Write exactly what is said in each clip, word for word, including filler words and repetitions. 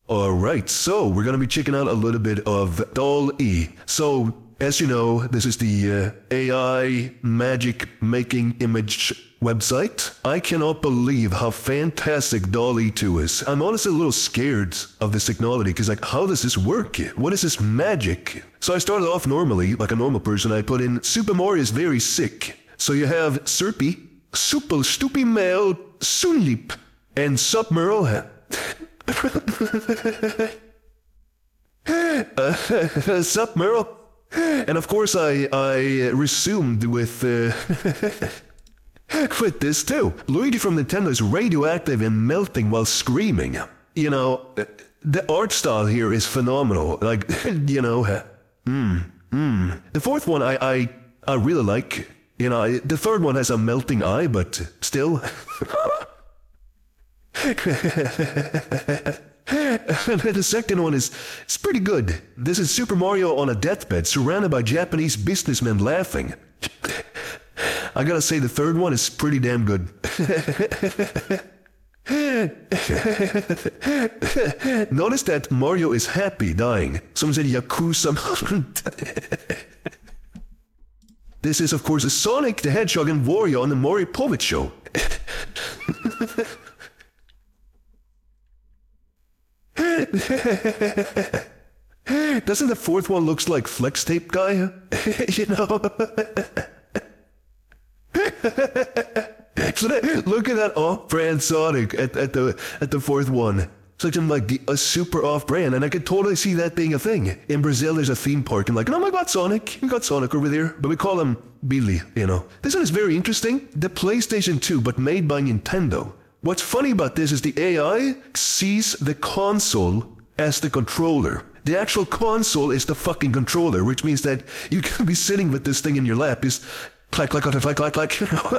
Alright, so we're gonna be checking out a little bit of DALL-E. So, as you know, this is the uh, A I magic making image website. I cannot believe how fantastic DALL-E two is. I'm honestly a little scared of this technology because like, how does this work? What is this magic? So I started off normally, like a normal person. I put in Super Mario is very sick. So you have Serpy, Super Stoopy Male, Sunleap, and Submerl. uh, Sup, Merle? And of course I, I resumed with, uh, with this too. Luigi from Nintendo is radioactive and melting while screaming. You know, the art style here is phenomenal. Like, you know, mmm, mmm. The fourth one I, I, I really like. You know, the third one has a melting eye, but still. The second one is, is pretty good. This is Super Mario on a deathbed, surrounded by Japanese businessmen laughing. I gotta say the third one is pretty damn good. Notice that Mario is happy dying. Someone said Yakuza. This is of course Sonic the Hedgehog and Wario on the Maury Povich Show. Doesn't the fourth one looks like Flex Tape Guy? You know? So that, look at that off-brand Sonic at, at the at the fourth one. It's like some like the, a super off-brand, and I could totally see that being a thing. In Brazil, there's a theme park, and like, oh my God, Sonic, we got Sonic over there, but we call him Billy. You know, this one is very interesting. The PlayStation two, but made by Nintendo. What's funny about this is the A I sees the console as the controller. The actual console is the fucking controller, which means that you can be sitting with this thing in your lap, just clack, clack, clack, clack, clack, clack.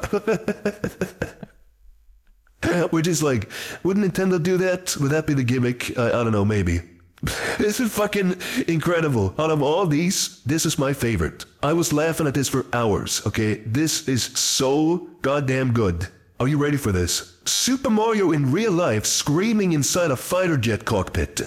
Which is like, would Nintendo do that? Would that be the gimmick? I, I don't know, maybe. This is fucking incredible. Out of all these, this is my favorite. I was laughing at this for hours, okay? This is so goddamn good. Are you ready for this? Super Mario in real life screaming inside a fighter jet cockpit.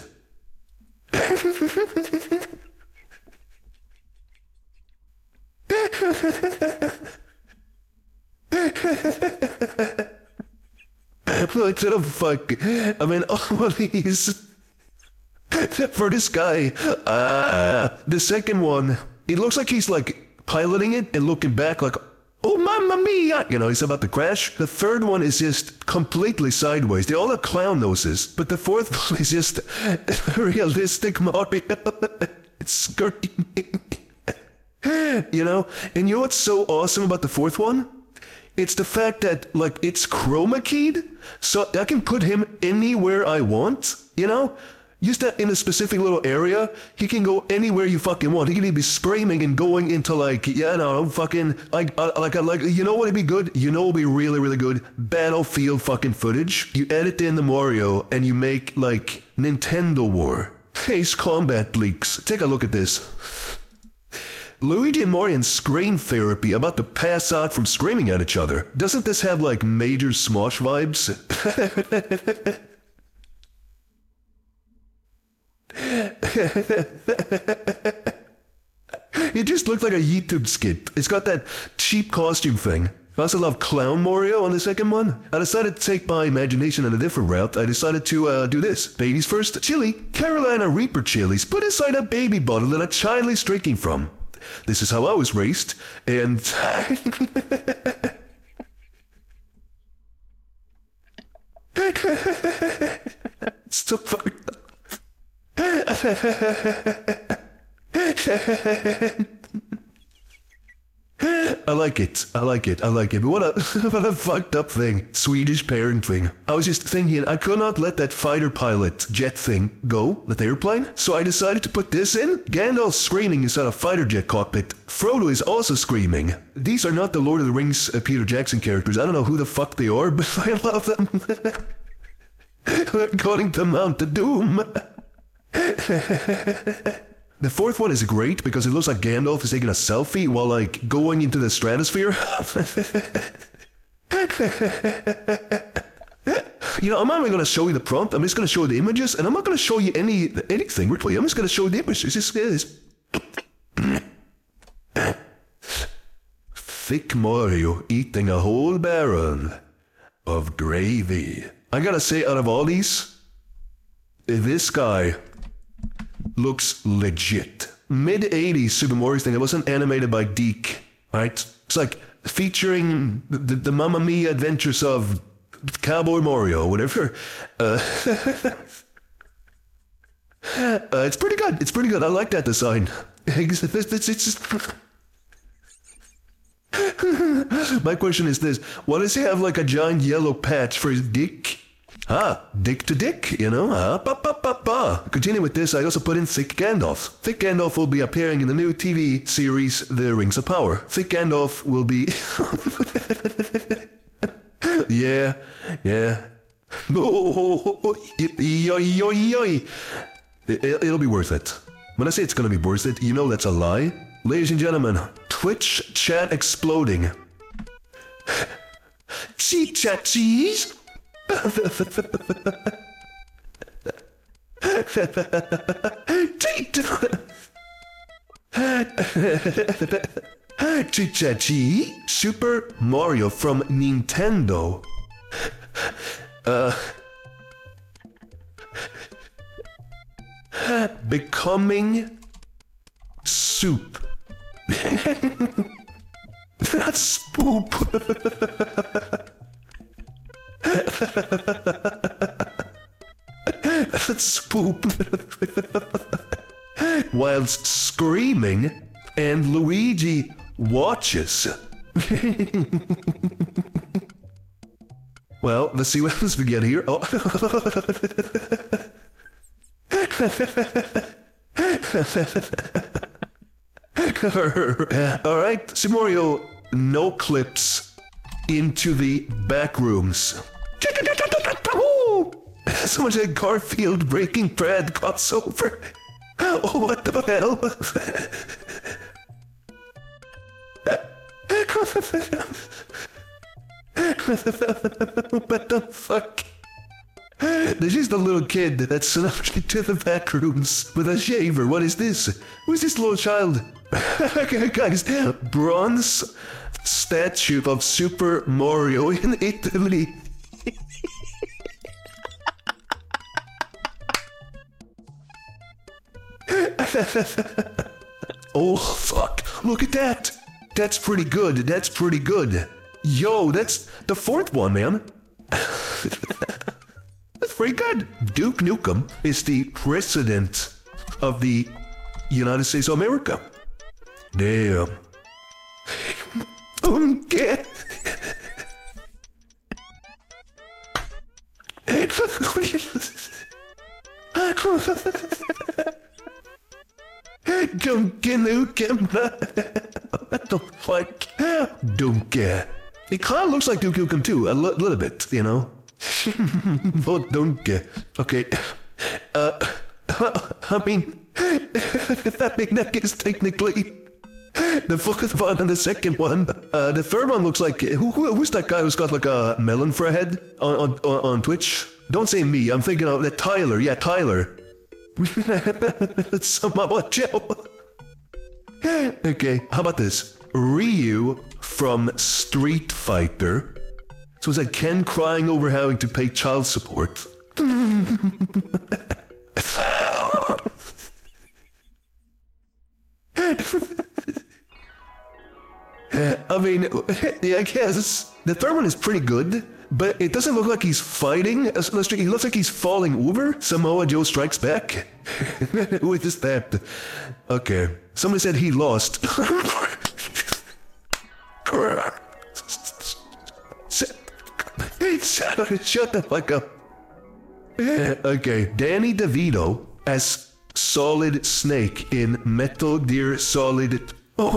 What the fuck? I mean, all these... For this guy, uh, the second one, it looks like he's like piloting it and looking back like, oh, mamma mia! You know, he's about to crash. The third one is just completely sideways. They all have clown noses. But the fourth one is just realistic Mario. It's skirting. You know? And you know what's so awesome about the fourth one? It's the fact that, like, it's chroma keyed. So I can put him anywhere I want, you know? Just that in a specific little area, he can go anywhere you fucking want. He can even be screaming and going into like, yeah, no, fucking, like, uh, like, uh, like, you know what'd be good? You know what'd be really, really good? Battlefield fucking footage. You edit in the Mario and you make like Nintendo War. Ace Combat leaks. Take a look at this. Luigi and Mario in scream therapy about to pass out from screaming at each other. Doesn't this have like major Smosh vibes? It just looked like a YouTube skit. It's got that cheap costume thing. I also love Clown Mario on the second one. I decided to take my imagination in a different route. I decided to uh, do this. Baby's first chili. Carolina Reaper chilies put inside a baby bottle that a child is drinking from. This is how I was raised, and... It's so fucked up. I like it. I like it. I like it. But what a what a fucked up thing. Swedish parenting. I was just thinking I could not let that fighter pilot jet thing go, that airplane. So I decided to put this in. Gandalf screaming inside a fighter jet cockpit. Frodo is also screaming. These are not the Lord of the Rings uh, Peter Jackson characters. I don't know who the fuck they are, but I love them. We're going to Mount Doom. The fourth one is great because it looks like Gandalf is taking a selfie while like going into the stratosphere. You know, I'm not even going to show you the prompt. I'm just going to show you the images, and I'm not going to show you any anything really. I'm just going to show you the images. It's just this. Thick Mario eating a whole barrel of gravy. I gotta say, out of all these, this guy looks legit. Mid eighties Super Mario thing. It wasn't animated by Deke, right? It's like featuring the, the, the Mamma Mia adventures of Cowboy Mario, whatever. Uh, uh, it's pretty good. It's pretty good. I like that design. It's, it's, it's just... My question is this: why does he have like a giant yellow patch for his dick? Ah, dick to dick, you know? Ah, ba, ba, ba, ba. Continue with this, I also put in Thick Gandalf. Thick Gandalf will be appearing in the new T V series The Rings of Power. Thick Gandalf will be... yeah, yeah. Oh, yoy, yoy, yoy. It, it'll be worth it. When I say it's gonna be worth it, you know that's a lie. Ladies and gentlemen, Twitch chat exploding. Cheat chat cheese? Cheat chat cheese? Super Mario from Nintendo. Uh... Becoming soup. That's poop. That's poop. Whilst screaming, and Luigi watches. Well, let's see what else we get here. Oh. Alright, Super Mario, no clips into the back rooms. Someone said Garfield Breaking Bad crossover. Oh, what the hell? What the fuck? This is the little kid that's snuck into the back rooms with a shaver. What is this? Who's this little child? Guys, bronze statue of Super Mario in Italy. Oh, fuck. Look at that. That's pretty good. That's pretty good. Yo, that's the fourth one, man. That's pretty good. Duke Nukem is the president of the United States of America. Damn. Okay. Duke Nukem. What the fuck? Duke. It kind of looks like Duke Nukem too, a l- little bit, you know? Oh, don't get okay. Uh, I mean, that big neck is technically the first one and the second one. Uh, the third one looks like who, who? Who's that guy who's got like a melon for a head on on on Twitch? Don't say me. I'm thinking of that Tyler. Yeah, Tyler. Somewhat Joe. Okay, how about this? Ryu from Street Fighter. So it's like Ken crying over having to pay child support. I mean, yeah, I guess the third one is pretty good, but it doesn't look like he's fighting. It looks like he's falling over. Samoa Joe strikes back. Who is that? Okay, somebody said he lost. Shut the fuck up. Okay, Danny DeVito as Solid Snake in Metal Gear Solid. Oh.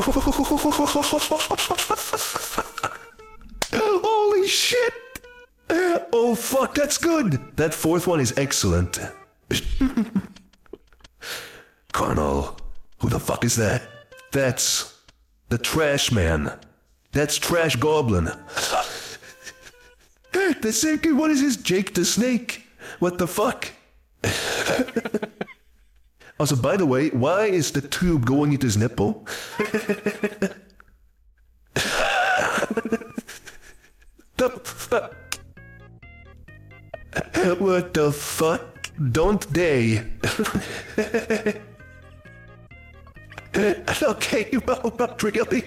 Holy shit! Oh fuck, that's good. That fourth one is excellent. Colonel, who the fuck is that? That's the Trash Man. That's Trash Goblin. The second one is his Jake the Snake. What the fuck? Also, by the way, why is the tube going into his nipple? The fuck? What the fuck? Don't they? Okay, well, not really.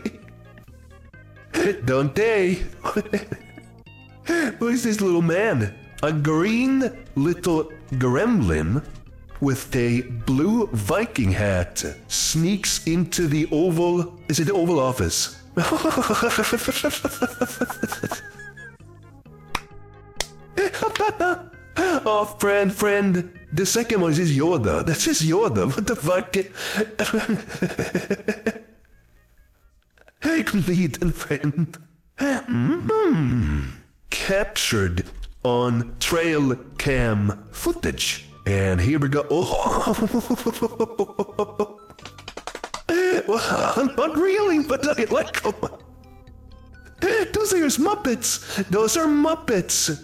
Don't they? Who is this little man? A green little gremlin with a blue Viking hat sneaks into the Oval... Is it the Oval Office? Oh, friend, friend. The second one is Yoda. That's just Yoda. What the fuck? Hey, complete and friend. Mm-hmm. Captured on trail cam footage. And here we go. Oh. Well, not really, but I like them. Those are Muppets. Those are Muppets.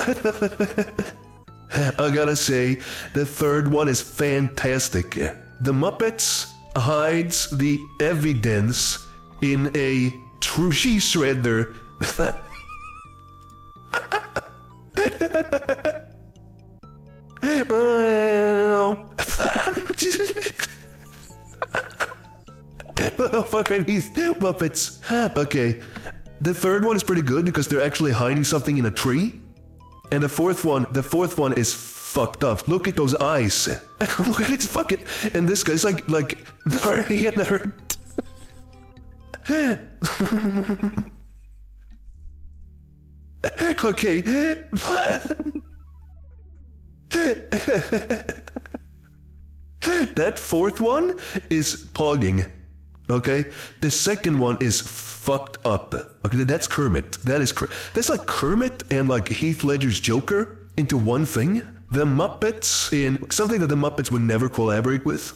I gotta say, the third one is fantastic. The Muppets hides the evidence in a tree shredder. Oh, fucking these Muppets. Okay, the third one is pretty good because they're actually hiding something in a tree. And the fourth one, the fourth one is fucked up. Look at those eyes. Look at it, fucking. And this guy's like, like, he had hurt. Okay. That fourth one is pogging. Okay? The second one is fucked up. Okay, that's Kermit. That is Kermit. That's like Kermit and like Heath Ledger's Joker into one thing. The Muppets in something that the Muppets would never collaborate with.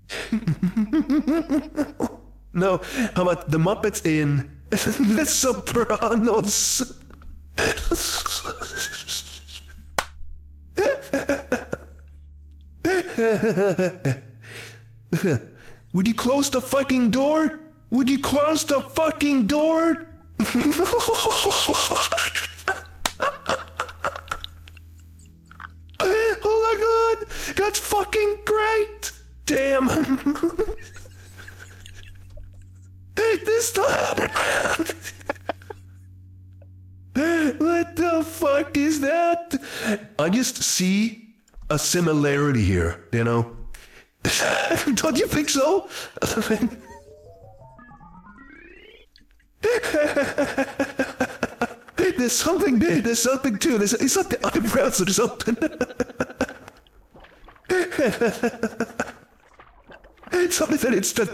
No, how about the Muppets in The Sopranos? Would you close the fucking door? Would you close the fucking door? Oh my god, that's fucking great! Damn. This time. What the fuck is that? I just see a similarity here, you know? Don't you think so? There's something there, there's something too. There's, it's not the eyebrows or something. It's something that it's the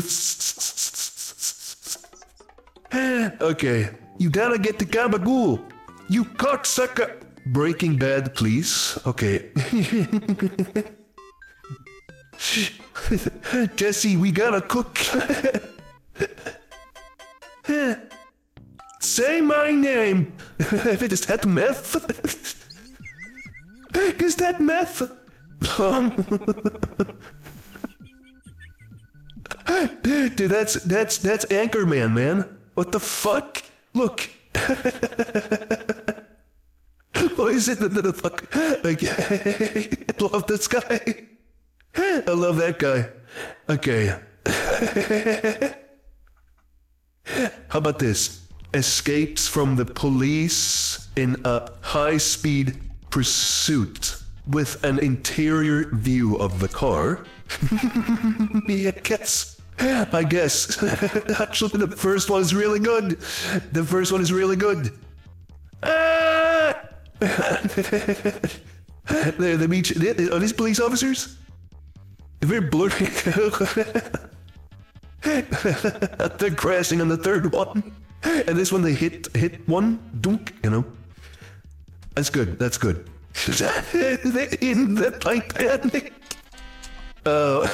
numbers. Okay, you gotta get the gabagool. You cocksucker. Breaking Bad, please. Okay. Jesse, we gotta cook. Say my name. Is that meth? Is that meth? Dude, that's that's that's Anchorman, man. What the fuck? Look. What is it? The fuck? Okay. I love this guy. I love that guy. Okay. How about this? Escapes from the police in a high-speed pursuit with an interior view of the car. I guess. I guess. Actually, the first one is really good. The first one is really good. Ah! they, they meet, they, are these police officers? They're very blurry. They're crashing on the third one. And this one they hit hit one, dunk, you know. That's good, that's good. In the Titanic. Oh.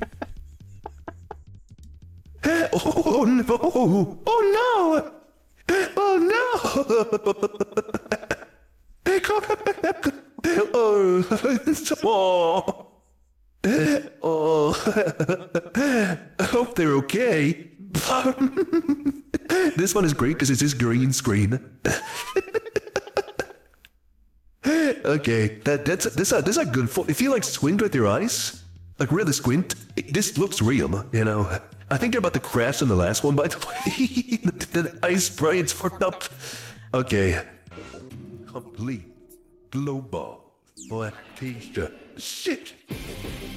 Oh no! Oh no! Oh no! Oh, oh, oh. I hope they're okay. This one is great because it's just green screen. Okay, that that's this a this a good. Fo- if you like squint with your eyes, like really squint, it, this looks real. You know, I think they're about to crash in the last one. By the way, the, the ice brains fucked up. Okay, complete global black t-shirt. Shit.